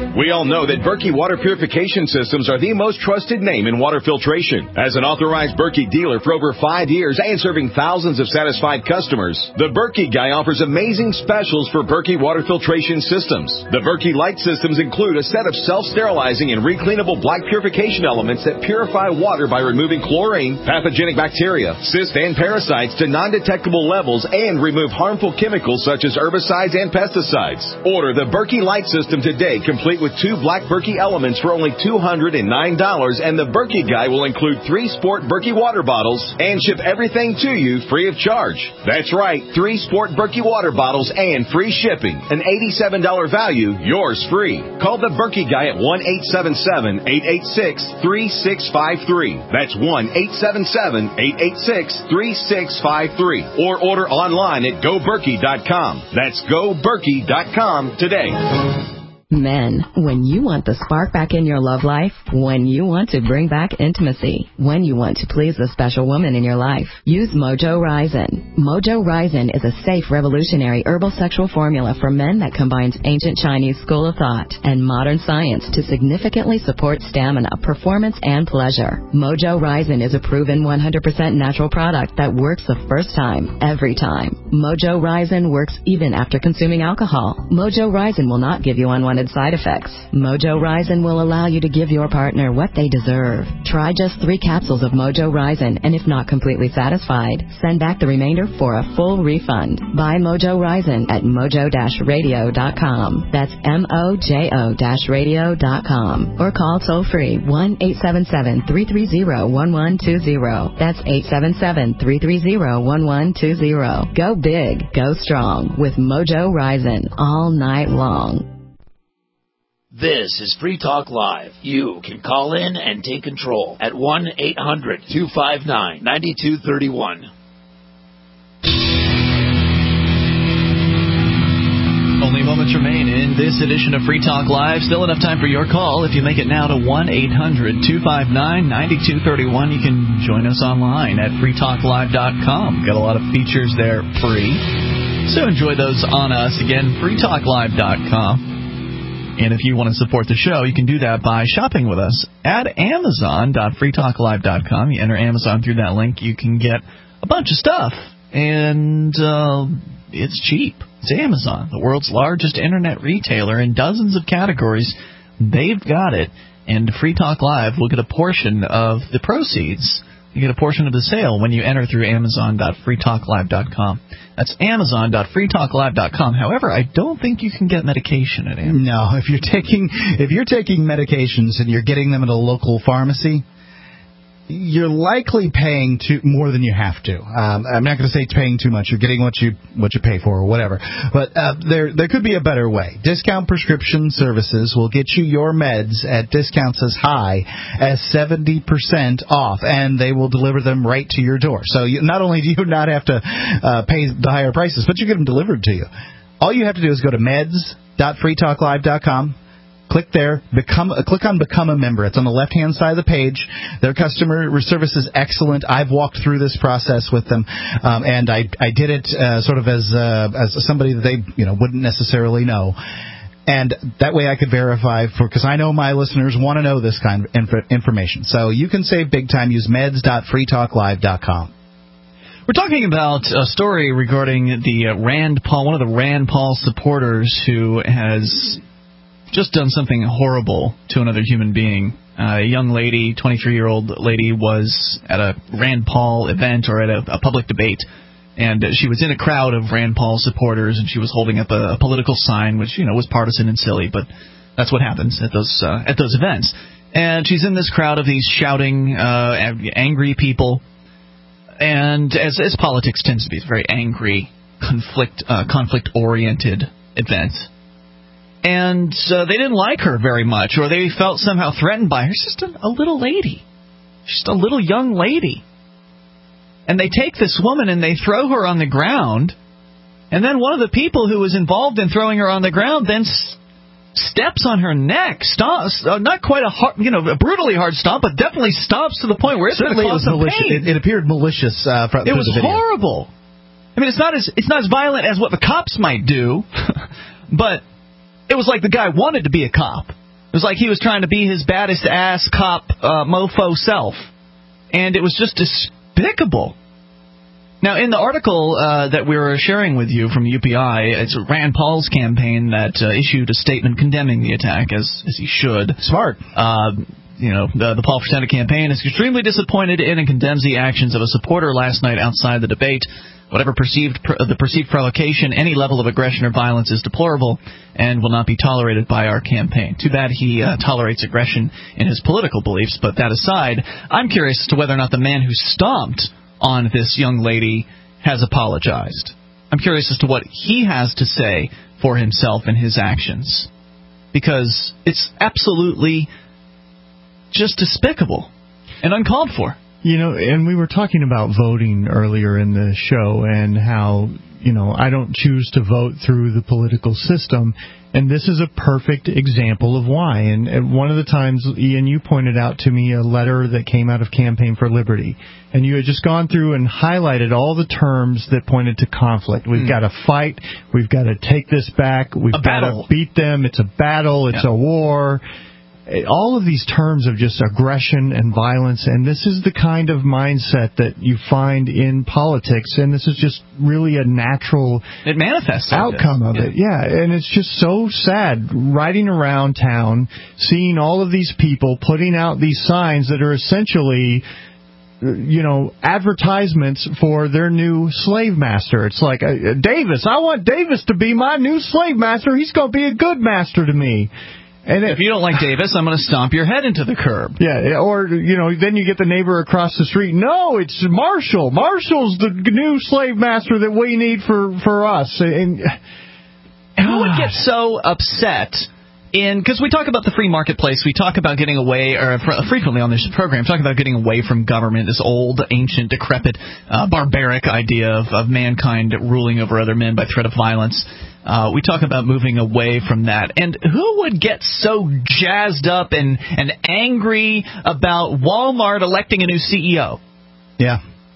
We all know that Berkey Water Purification Systems are the most trusted name in water filtration. As an authorized Berkey dealer for over five years and serving thousands of satisfied customers, the Berkey Guy offers amazing specials for Berkey Water Filtration Systems. The Berkey Light Systems include a set of self-sterilizing and recleanable black purification elements that purify water by removing chlorine, pathogenic bacteria, cysts, and parasites to non-detectable levels and remove harmful chemicals such as herbicides and pesticides. Order the Berkey Light System today, complete with two black Berkey elements for only two hundred nine dollars, and the Berkey Guy will include three Sport Berkey water bottles and ship everything to you free of charge. That's right, three Sport Berkey water bottles and free shipping. An eighty-seven dollars value, yours free. Call the Berkey Guy at one eight seven seven, eight eight six, three six five three. That's one eight seven seven, eight eight six, three six five three. Or order online at go berkey dot com. That's go berkey dot com today. Men, when you want the spark back in your love life, when you want to bring back intimacy, when you want to please a special woman in your life, use Mojo Ryzen. Mojo Ryzen is a safe, revolutionary herbal sexual formula for men that combines ancient Chinese school of thought and modern science to significantly support stamina, performance, and pleasure. Mojo Ryzen is a proven one hundred percent natural product that works the first time, every time. Mojo Ryzen works even after consuming alcohol. Mojo Ryzen will not give you unwanted side effects. Mojo Ryzen will allow you to give your partner what they deserve. Try just three capsules of Mojo Ryzen, and if not completely satisfied, send back the remainder for a full refund. Buy Mojo Ryzen at mojo dash radio dot com. That's M O J O radio dot com. Or call toll free one eight seven seven, three three zero, one one two zero. That's eight seven seven, three three zero, one one two zero. Go big, go strong with Mojo Ryzen all night long. This is Free Talk Live. You can call in and take control at one eight hundred, two five nine, nine two three one. Only moments remain in this edition of Free Talk Live. Still enough time for your call. If you make it now to one eight hundred, two five nine, nine two three one, you can join us online at free talk live dot com. Got a lot of features there free, so enjoy those on us. Again, free talk live dot com. And if you want to support the show, you can do that by shopping with us at amazon dot free talk live dot com. You enter Amazon through that link, you can get a bunch of stuff, and uh, it's cheap. It's Amazon, the world's largest internet retailer in dozens of categories. They've got it, and Free Talk Live will get a portion of the proceeds. You get a portion of the sale when you enter through amazon dot free talk live dot com. That's amazon dot free talk live dot com. However, I don't think you can get medication at Amazon. No, if you're taking if you're taking medications and you're getting them at a local pharmacy, you're likely paying too, more than you have to. Um, I'm not going to say it's paying too much. You're getting what you what you pay for or whatever. But uh, there there could be a better way. Discount Prescription Services will get you your meds at discounts as high as seventy percent off, and they will deliver them right to your door. So you, not only do you not have to uh, pay the higher prices, but you get them delivered to you. All you have to do is go to meds dot free talk live dot com. Click there, become, uh, click on Become a Member. It's on the left-hand side of the page. Their customer service is excellent. I've walked through this process with them, um, and I, I did it uh, sort of as uh, as somebody that they you know wouldn't necessarily know. And that way I could verify, for because I know my listeners want to know this kind of inf- information. So you can save big time. Use meds dot free talk live dot com. We're talking about a story regarding the uh, Rand Paul, one of the Rand Paul supporters who has just done something horrible to another human being. Uh, a young lady, twenty-three-year-old lady, was at a Rand Paul event or at a, a public debate, and she was in a crowd of Rand Paul supporters, and she was holding up a, a political sign, which, you know, was partisan and silly, but that's what happens at those uh, at those events. And she's in this crowd of these shouting, uh, angry people, and as, as politics tends to be, it's a very angry, conflict uh, conflict-oriented event. And uh, they didn't like her very much, or they felt somehow threatened by her. She's just a, a little lady. She's just a little young lady. And they take this woman and they throw her on the ground, and then one of the people who was involved in throwing her on the ground then s- steps on her neck, stomps, uh, not quite a hard, you know, a brutally hard stomp, but definitely stomps to the point where it's going to cause some malicious. pain. It, it appeared malicious uh, from It was the video. horrible. I mean, it's not as it's not as violent as what the cops might do, but it was like the guy wanted to be a cop. It was like he was trying to be his baddest ass cop uh, mofo self. And it was just despicable. Now, in the article uh, that we were sharing with you from U P I, it's Rand Paul's campaign that uh, issued a statement condemning the attack, as, as he should. Smart. Uh, you know, the, the Paul for Senate campaign is extremely disappointed in and condemns the actions of a supporter last night outside the debate. Whatever perceived the perceived provocation, any level of aggression or violence is deplorable and will not be tolerated by our campaign. Too bad he uh, tolerates aggression in his political beliefs, but that aside, I'm curious as to whether or not the man who stomped on this young lady has apologized. I'm curious as to what he has to say for himself and his actions, because it's absolutely just despicable and uncalled for. You know, and we were talking about voting earlier in the show and how, you know, I don't choose to vote through the political system. And this is a perfect example of why. And, and one of the times, Ian, you pointed out to me a letter that came out of Campaign for Liberty. And you had just gone through and highlighted all the terms that pointed to conflict. We've mm. got to fight. We've got to take this back. We've got to beat them. It's a battle. It's yeah. a war. All of these terms of just aggression and violence, and this is the kind of mindset that you find in politics, and this is just really a natural it manifests outcome like of it. Yeah, and it's just so sad riding around town, seeing all of these people putting out these signs that are essentially, you know, advertisements for their new slave master. It's like, uh, Davis, I want Davis to be my new slave master. He's going to be a good master to me. And if you don't like Davis, I'm going to stomp your head into the curb. Yeah, or, you know, then you get the neighbor across the street. No, it's Marshall. Marshall's the new slave master that we need for, for us. And, and who would get so upset in, because we talk about the free marketplace, we talk about getting away, or frequently on this program, talk about getting away from government, this old, ancient, decrepit, uh, barbaric idea of, of mankind ruling over other men by threat of violence. Uh, we talk about moving away from that. And who would get so jazzed up and, and angry about Walmart electing a new C E O? Yeah.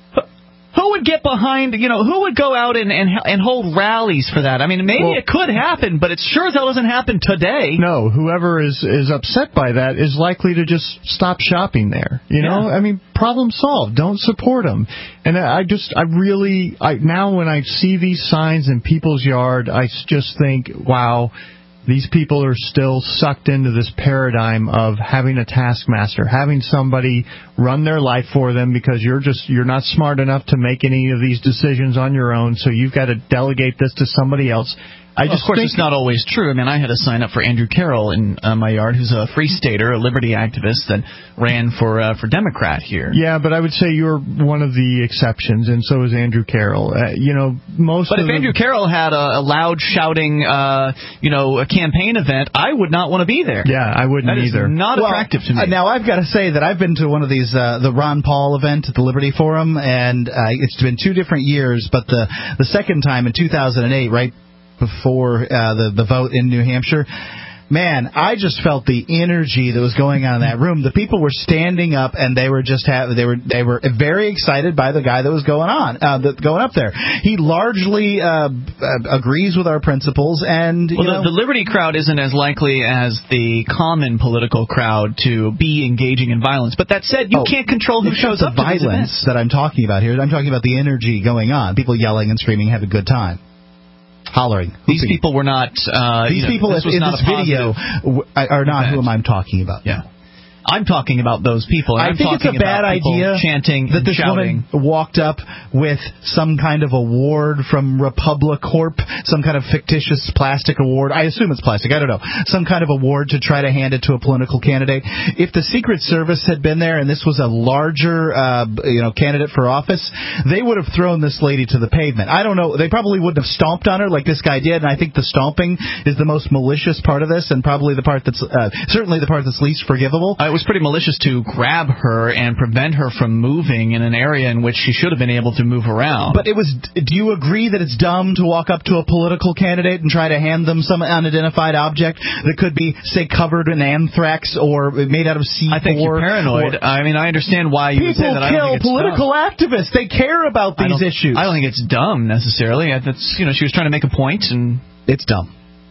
Who would get behind, you know, who would go out and, and, and hold rallies for that? I mean, maybe well, it could happen, but it sure as hell doesn't happen today. No, whoever is, is upset by that is likely to just stop shopping there. You yeah. know, I mean, problem solved. Don't support them. And I just, I really, I now when I see these signs in people's yard, I just think, wow, these people are still sucked into this paradigm of having a taskmaster, having somebody run their life for them because you're just you're not smart enough to make any of these decisions on your own, so you've got to delegate this to somebody else. I well, just of course, think it's not always true. I mean, I had to sign up for Andrew Carroll in uh, my yard, who's a free stater, a liberty activist that ran for uh, for Democrat here. Yeah, but I would say you're one of the exceptions, and so is Andrew Carroll. Uh, you know, most. But of if the... Andrew Carroll had a, a loud shouting, uh, you know, a campaign event, I would not want to be there. Yeah, I wouldn't that either. Is not well, attractive to me. Uh, now I've got to say that I've been to one of these, uh, the Ron Paul event at the Liberty Forum, and uh, it's been two different years. But the the second time in two thousand eight, right before uh, the the vote in New Hampshire, man, I just felt the energy that was going on in that room. The people were standing up, and they were just have, they were they were very excited by the guy that was going on, uh, that going up there. He largely uh, agrees with our principles, and you well, know, the, the Liberty crowd isn't as likely as the common political crowd to be engaging in violence. But that said, you oh, can't control who shows up. The violence that I'm talking about here. I'm talking about the energy going on. People yelling and screaming, have a good time. Hollering. These hooping. people were not. Uh, These you know, people this in this video are not event. who I'm talking about. Yeah. I'm talking about those people. I I'm think it's a bad idea chanting that this shouting. woman walked up with some kind of award from Republic Corp, some kind of fictitious plastic award. I assume it's plastic. I don't know. Some kind of award to try to hand it to a political candidate. If the Secret Service had been there and this was a larger, uh, you know, candidate for office, they would have thrown this lady to the pavement. I don't know. They probably wouldn't have stomped on her like this guy did. And I think the stomping is the most malicious part of this, and probably the part that's uh, certainly the part that's least forgivable. I It was pretty malicious to grab her and prevent her from moving in an area in which she should have been able to move around. But it was. Do you agree that it's dumb to walk up to a political candidate and try to hand them some unidentified object that could be, say, covered in anthrax or made out of C four? I think you're paranoid. I mean, I understand why you would say that. I don't think it's political dumb. activists. They care about these I issues. I don't think it's dumb necessarily. That's, you know, she was trying to make a point, and it's dumb.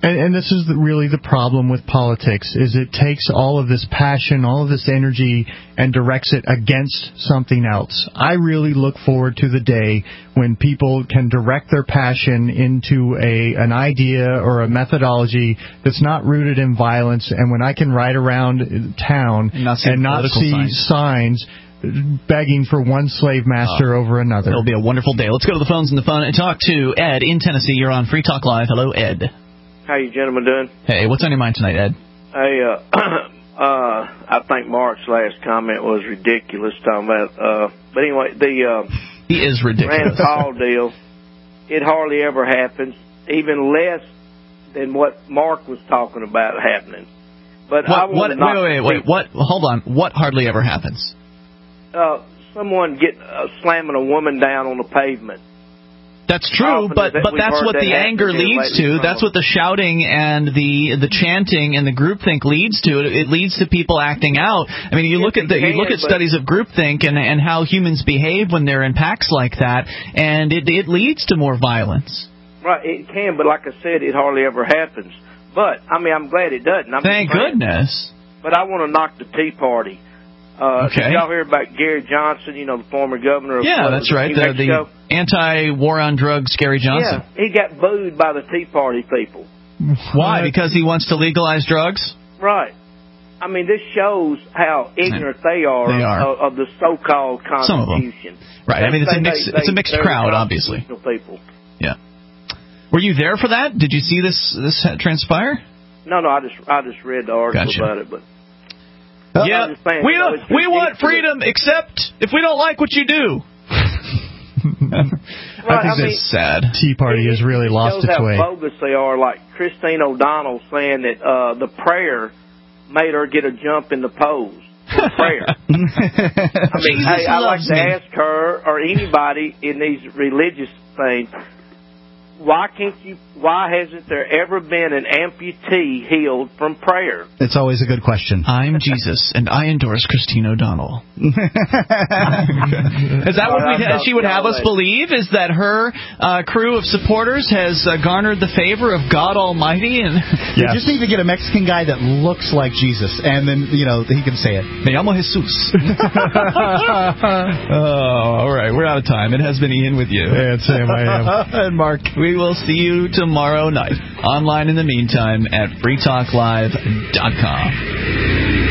And, and this is the, really the problem with politics, is it takes all of this passion, all of this energy, and directs it against something else. I really look forward to the day when people can direct their passion into a an idea or a methodology that's not rooted in violence, and when I can ride around town and not see, and not see signs. signs begging for one slave master oh, over another. It'll be a wonderful day. Let's go to the phones in the phone and talk to Ed in Tennessee. You're on Free Talk Live. Hello, Ed. How you gentlemen doing? Hey, what's on your mind tonight, Ed? Hey, uh, uh, I think Mark's last comment was ridiculous, talking about, uh, but anyway, the, uh, he is ridiculous. Rand Paul deal, it hardly ever happens, even less than what Mark was talking about happening. But what, I what, wait, wait, wait, wait, what, hold on, what hardly ever happens? Uh, someone get, uh, slamming a woman down on the pavement. That's true, but that but that's what that the anger leads to. That's what the shouting and the the chanting and the groupthink leads to. It, it leads to people acting out. I mean, you yes, look at the, can, you look at studies of groupthink and and how humans behave when they're in packs like that, and it it leads to more violence. Right, it can, but like I said, it hardly ever happens. But I mean, I'm glad it doesn't. I'm Thank goodness. But I want to knock the Tea Party. Uh, okay. Did y'all hear about Gary Johnson, you know, the former governor of Yeah, that's right. The, the anti-war on drugs, Gary Johnson. Yeah, he got booed by the Tea Party people. Why? Because he wants to legalize drugs? Right. I mean, this shows how ignorant they are, they are. Of, of the so-called Constitution. Some of them. Right. They I mean, it's a mixed, they, it's a mixed crowd, obviously. People. Yeah. Were you there for that? Did you see this this transpire? No, no. I just I just read the article gotcha. about it, but. Uh, yeah, saying, we you know, we want freedom, except if we don't like what you do. Right, I think I mean, that's sad. Tea Party has really lost its way. It shows how bogus they are. Like Christine O'Donnell saying that uh, the prayer made her get a jump in the pose for prayer. I mean, hey, I like to me. ask her or anybody in these religious things. Why can't you? Why hasn't there ever been an amputee healed from prayer? It's always a good question. I'm Jesus, and I endorse Christine O'Donnell. Is that what we, she would have us believe? Is that her uh, crew of supporters has uh, garnered the favor of God Almighty? And yes. You just need to get a Mexican guy that looks like Jesus, and then you know he can say it. Me llamo Jesus. Oh, all right, we're out of time. It has been Ian with you, and Sam, I am, and Mark. We will see you tomorrow night. Online in the meantime at free talk live dot com.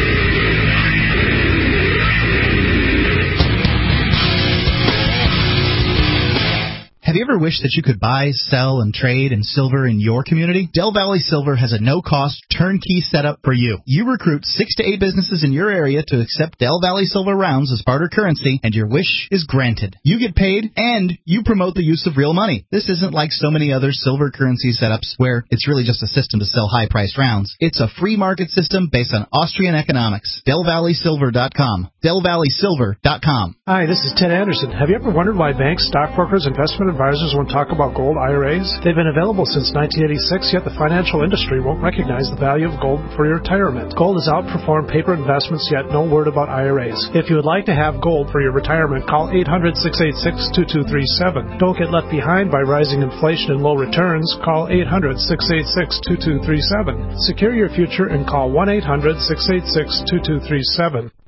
Have you ever wished that you could buy, sell, and trade in silver in your community? Del Valley Silver has a no-cost, turnkey setup for you. You recruit six to eight businesses in your area to accept Del Valley Silver rounds as barter currency, and your wish is granted. You get paid, and you promote the use of real money. This isn't like so many other silver currency setups where it's really just a system to sell high-priced rounds. It's a free market system based on Austrian economics. Del Valley Silver dot com. Del Valley Silver dot com. Hi, this is Ted Anderson. Have you ever wondered why banks, stockbrokers, investment advisors won't talk about gold I R As? They've been available since nineteen eighty-six, yet the financial industry won't recognize the value of gold for your retirement. Gold has outperformed paper investments, yet no word about I R As. If you would like to have gold for your retirement, call eight hundred, six eight six, two two three seven. Don't get left behind by rising inflation and low returns. Call eight hundred, six eight six, two two three seven. Secure your future and call one eight hundred, six eight six, two two three seven.